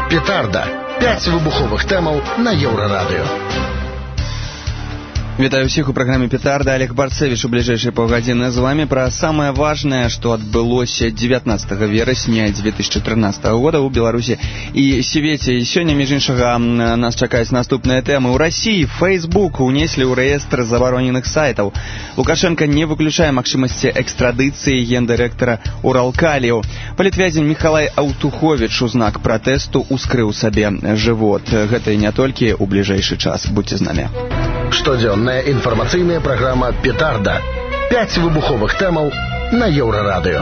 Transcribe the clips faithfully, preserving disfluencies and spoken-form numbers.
Петарда. пяць выбуховых тэмаў на Еўрарадыё. Вітаю ўсіх у праграме «Петарда». Олег Барцевич у бліжэйшай паўгадзіны з вами пра самае важнае, што адбылося дзевятнаццатага верасня дзве тысячы трынаццатага года ў Беларусі і свеце. І сёння, між іншага, нас чакаюць наступныя тэмы. У Расіі Facebook унеслі ў рэестр забароненых сайтаў. Лукашенко не выключае магчымасці экстрадыцыі гендырэктара Уралкалію. Палітвязень Міхалай Аўтуховіч у знак пратэсту ускрыў сабе жывот. Гэта і не толькі ў бліжэйшы час. Будьце з намі. Штодзённая інфармацыйная праграма «Петарда». пяць выбуховых тэмаў на Еўрарадыё.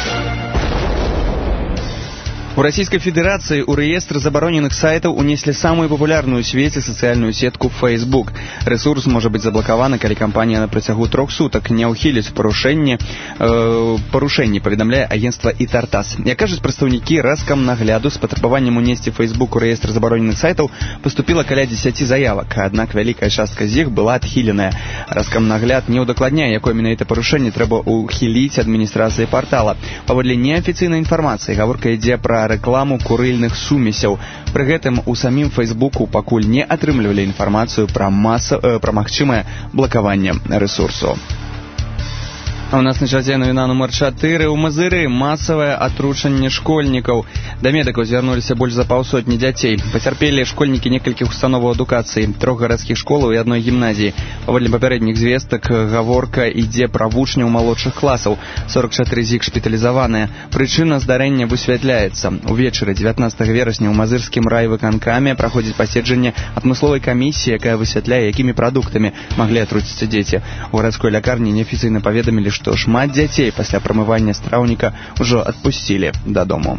У Расійскай Федэрацыі ў рэестр забароненых сайтаў унеслі самую папулярную ў свеце сацыяльную сетку Facebook. Рэсурс можа быць заблакаваны, калі кампанія на працягу трох сутак не ўхіліць парушэнне, э, парушэнне, паведамляе агенцтва «Ітартас». Як кажуць прадстаўнікі Раскамнагляду, з патрабаваннем унесці Facebook у рэестр забароненых сайтаў паступіла каля дзесяці заявак, аднак вялікая частка з іх была адхіленая. Раскамнагляд не ўдакладняе, якое менавіта парушэнне трэба ўхіліць адміністрацыі партала. Паводле неафіцыйнай інфармацыі гаворка ідзе пра рэкламу курыльных сумесяў. Пры гэтым у самім Фейсбуку пакуль не атрымлівалі інфармацыю пра маса, э, пра магчымае блакаванне рэсурсу. А у нас на чарзе навіна нумар чатыры. У Мазыры масавае атручанне школьнікаў. Да медыкаў звярнуліся больш за паўсотні дзяцей. Пацярпелі школьнікі некалькіх установаў адукацыі, трох гарадскіх школаў і адной гімназіі. Паводле папярэдніх звестак гаворка ідзе пра вучняў малодшых класаў. сорок чатыры з іх шпіталізаваныя. Прычына здарэння высвятляецца. Увечары дзевятнаццатага верасня ў Мазырскім райвыканкаме праходзіць паседжанне адмысловай камісіі, якая высвятляе, якімі прадуктамі маглі атруціцца дзеці. У гарадской лякарні неафіцыйна паведамілі, што шмат дзяцей пасля прамывання страўніка ўжо адпусцілі дадому.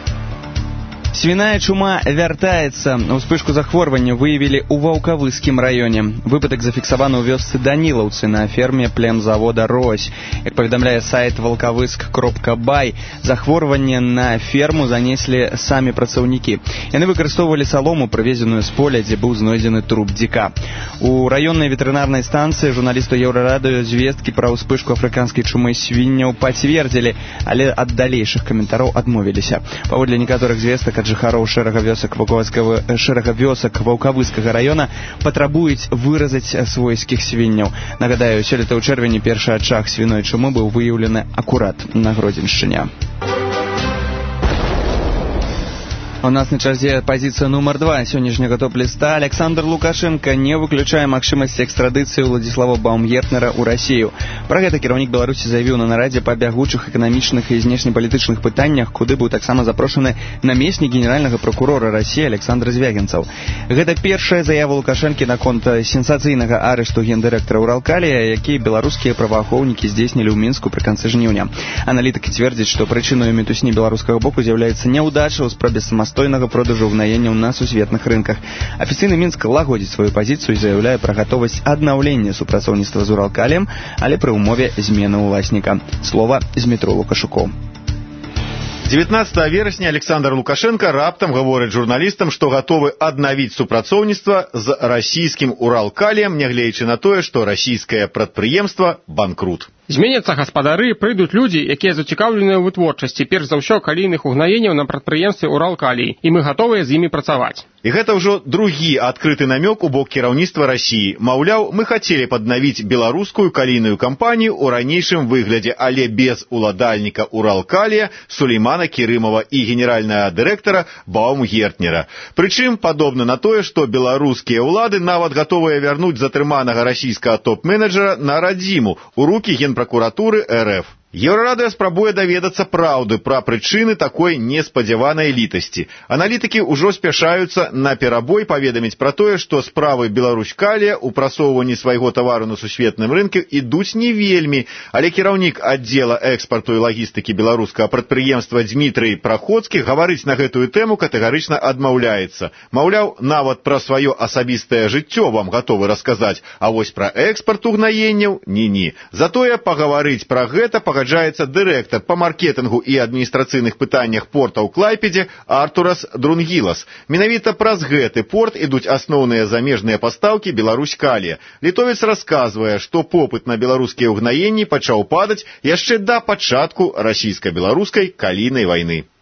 Свіная чума вяртаецца. Успышку захворвання выявілі ў Ваўкавыскім раёне. Выпадак зафіксаваны ў вёсцы Данілаўцы на ферме племзавода «Рось». Як паведамляе сайт ваўкавыск кропка бай, захворванне на ферму занеслі самі працаўнікі. Яны выкарыстоўвалі салому, прывезеную з поля, дзе быў знойдзены труп дзіка. У раённай ветэрынарнай станцыі журналісту Еўрарадыё звесткі пра ўспышку афрыканскай чумы свінняў пацвердзілі, але ад далейшых каментараў адмовіліся. Паводле некаторых звестак ад жыхароў шэрага вёсак шэрага вёсак Ваўкавыскага раёна патрабуюць выразаць свойскіх свінняў. Нагадаю, сёлета ў чэрвені першы ачаг свіной чумы быў выяўлены акурат на Гродзеншчыне. У нас на чарзе пазіцыя нумар два сённяшняга топ-ліста. Александр Лукашенко не выключае магчымасці экстрадыцыі Владзіслава Баумгертнера ў Расію. Пра гэта кіраўнік Беларусі заявіў на нарадзе па бягучых эканамічных і знешнепалітычных пытаннях, куды быў таксама запрошаны намеснік генеральнага прокурора Расіі Александр Звягінцаў. Гэта першая заява Лукашэнкі наконт сенсацыйнага арышту гендырэктара Уралкалія, які беларускія праваахоўнікі здзейснілі ў Мінску пры канцы жніўня. Аналітыкі цвердзяць, што прычыною мітусні беларускага боку з'яўляецца няўдача ў спробе самастойнага продажу ўгнаенняў на сусветных рынках. Афіцыйны Мінск лагодзіць сваю пазіцыю і заяўляе пра гатовасць аднаўлення супрацоўніцтва з Уралкаліем, але пры ўмове змены ўласніка. Слова Змітру Лукашуку. дзевятнаццатага верасня Александр Лукашенко раптам гаворыць журналістам, што гатовы аднавіць супрацоўніцтва з расійскім Уралкаліем, нягледзячы на тое, што расійскае прадпрыемства банкрут. Зменяцца гаспадары, прыйдуць людзі, якія зацікаўленыя ў вытворчасці, перш за ўсё калійных угнаенняў на прадпрыемстве Уралкалій, і мы гатовыя з імі працаваць. І гэта ўжо другі адкрыты намёк у бок кіраўніцтва Расіі. Маўляў, мы хацелі паднавіць беларускую калійную кампанію ў ранейшым выглядзе, але без уладальніка Уралкалія Сулеймана Кірымова і генеральнага дырэктара Баумгертнера. Прычым, падобна на тое, што беларускія ўлады нават гатовыя вярнуць затрыманага расійскага топ-менеджера на радзіму ў рукі генпракуратуры эр эф. Еўрарадыё спрабуе даведацца праўды пра прычыны такой неспадзяванай літасці. Аналітыкі ўжо спяшаюцца на перабой паведаміць пра тое, што справы Беларуськалія ў прасоўванні свайго тавару на сусветным рынку ідуць не вельмі, але кіраўнік аддзела экспарту і лагістыкі беларускага прадпрыемства Дзмітрый Праходскі гаварыць на гэтую тэму катэгарычна адмаўляецца. Маўляў, нават пра сваё асабістае жыццё вам гатовы расказаць, а вось пра экспарт угнаенняў ні-ні. Затое пагаварыць пра гэта пагаджаецца дырэктар па маркетынгу і адміністрацыйных пытаннях порта ў Клайпедзе Артурас Друнгілас. Менавіта праз гэты порт ідуць асноўныя замежныя пастаўкі Беларуськалія. Літовец расказвае, што попыт на беларускія ўгнаенні пачаў падаць яшчэ да пачатку расійска-беларускай калійнай вайны.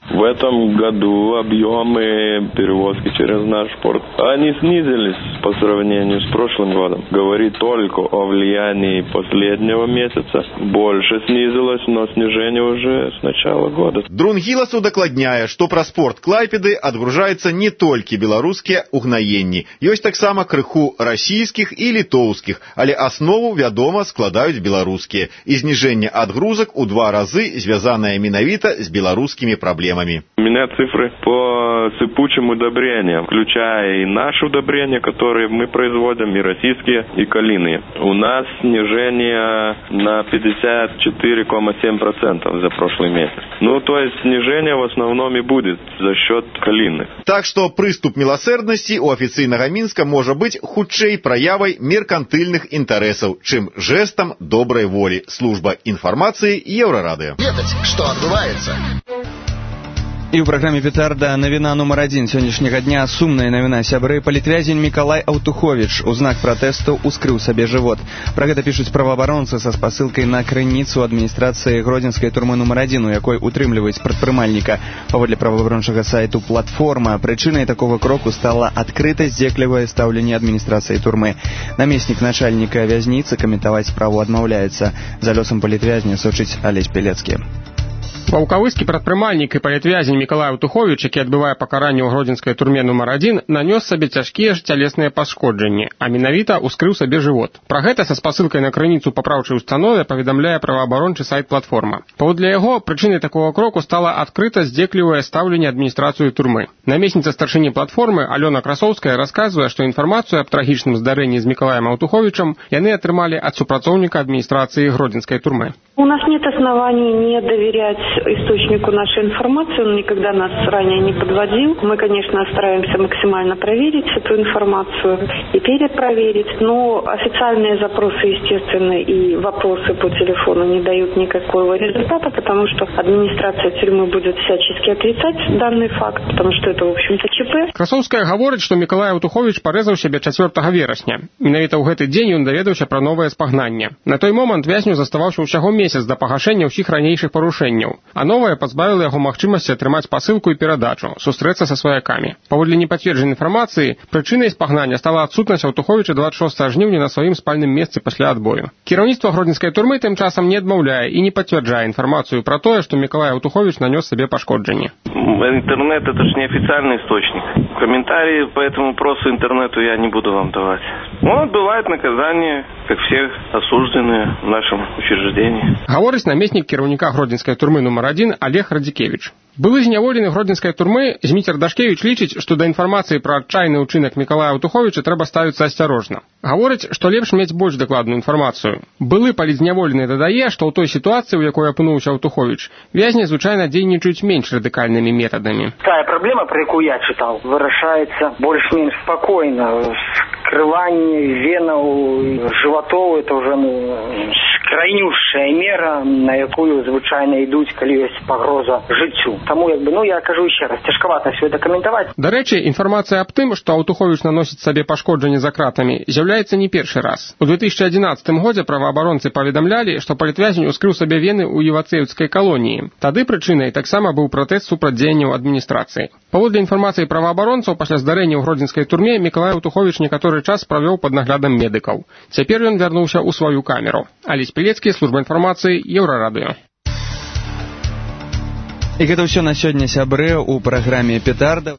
В этом году объемы перевозки через наш порт, они снизились по сравнению с прошлым годом. Говорит только о влиянии последнего месяца. Больше снизилось, но снижение уже с начала года. Друнгілас удакладняе, што праз порт Клайпеды адгружаюцца не толькі беларускія угнаенні. Ёсць таксама крыху расійскіх і літоўскіх, але аснову, вядома, складаюць беларускія. І зніжэнне адгрузак у два разы звязанае менавіта з беларускімі праблемамі. У меня цифры по сыпучим удобрениям, включая и наши удобрения, которые мы производим, и российские, и калийные. У нас снижение на пятьдесят четыре целых семь десятых процента за прошлый месяц. Ну, то есть снижение в основном и будет за счет калийных. Так что прыступ милосердности у афіцыйнага Мінска можа быць хутчэй праявай меркантыльных інтарэсаў, чым жэстам добрай волі. Служба інфармацыі Еўрарадыё. Ведаць, што адбываецца. І ў праграме «Петарда» навіна нумар адзін сённяшняга дня. Сумная навіна. Сябры палітвязень Мікалай Аўтуховіч у знак пратэсту ускрыў сабе жывот. Пра гэта пішуць праваабаронцы са спасылкай на крыніцу адміністрацыі гродзенскай турмы нумар адзін, у якой утрымліваюць прадпрымальніка. Паводле праваабарончага сайту «Платформа», прычынай такога кроку стала адкрыта здзеклівае стаўленне адміністрацыі турмы. Намеснік начальніка вязніцы каментаваць справу адмаўляецца. За лёсам палітвязня сочыць Алесь Пелецкі. Ваўкавыскі прадпрымальнік і палітвязень Мікалай Аўтуховіч, які адбывае пакаранне ў гродзенскай турме нумар адзін, нанёс сабе цяжкія ж цялесныя пашкоджанні, а менавіта ускрыў сабе жывот. Пра гэта са спасылкай на крыніцу папраўчай установе паведамляе праваабарончы сайт «Платформа». Паводле яго, прычынай такога кроку стала адкрыта здзеклівае стаўленне адміністрацыі турмы. Намесніца старшыні «Платформы» Алёна Красоўская расказвае, што інфармацыю аб трагічным здарэнні з Мікалаем Аўтуховічам яны атрымалі ад супрацоўніка адміністрацыі гродзенскай турмы. У нас нет оснований не доверять источнику нашей информации, он никогда нас ранее не подводил. Мы, конечно, стараемся максимально проверить эту информацию и перепроверить, но официальные запросы, естественно, и вопросы по телефону не дают никакого результата, потому что администрация тюрьмы будет всячески отрицать данный факт, потому что это, в общем-то, ЧП. Красоўская гаворыць, што Мікалай Аўтуховіч парэзаў сябе чацвёртага верасня. Менавіта ў гэты дзень ён даведаўся пра новае спагнанне. На той момант вязню заставаўся ўсяго месяц да пагашэння ўсіх ранейшых парушэнняў, а новае пазбавіла яго магчымасці атрымаць пасылку і перадачу, сустрэцца са сваякамі. Паводле непацверджанай інфармацыі, прычынай спагнання стала адсутнасць Аўтуховіча дваццаць шостага жніўня на сваім спальным месцы пасля адбою. Кіраўніцтва гродзенскай турмы тым часам не адмаўляе і не пацвярджае інфармацыю пра тое, што Мікалай Аўтуховіч нанёс сабе пашкоджанні. Интернет – это же не официальный источник. Комментарии по этому вопросу интернету я не буду вам давать. Ну, отбывает наказание, как все осужденные в нашем учреждении. Гаворыць намеснік кіраўніка гродзенскай турмы нумар адзін Олег Радзікевіч. Былы зняволены гродзенскай турмы Зміцер Дашкевіч лічыць, што да інфармацыі пра адчайны ўчынак Мікалая Аўтуховіча трэба ставіцца асцярожна. Гаворыць, што лепш мець больш дакладную інфармацыю. Былы палітзняволены дадае, што ў той сітуацыі, у якой апынуўся Аўтуховіч, вязні звычайна дзейнічаюць менш радыкальнымі метадамі. Тая праблема, про якую я чытаў, вырашаецца больш-менш спакойна. Скрыванне венаў, жыватоў, это ўжо ну, крайнюшая мера, на якую звычайна ідуць, калі ёсць пагроза жыццю. Таму, як бы, ну, я кажу еще раз, цяжкавата все это каментаваць. Дарэчы, інфармацыя аб тым, што Аўтуховіч наносіць сабе пашкоджанні за кратамі, з'яўляецца не першы раз. У две тысячи одиннадцатым годзе праваабаронцы паведамлялі, што палітвязень ускрыў сабе вены ў Івацеўскай калоніі. Тады прычынай таксама быў пратэст супрацьдзеянняў адміністрацыі. Паводле інфармацыі праваабаронцаў, пасля здарэння ў гродзенскай турме Мікалай Аўтуховіч некаторы час правёў пад наглядам медыкаў. Цяпер ён вярнуўся ў сваю камеру. Алесь Пелецкі, служба інфармацыі, Еўрарадыё. І гэта ўсё на сёння, сябры, у праграме «Петарда».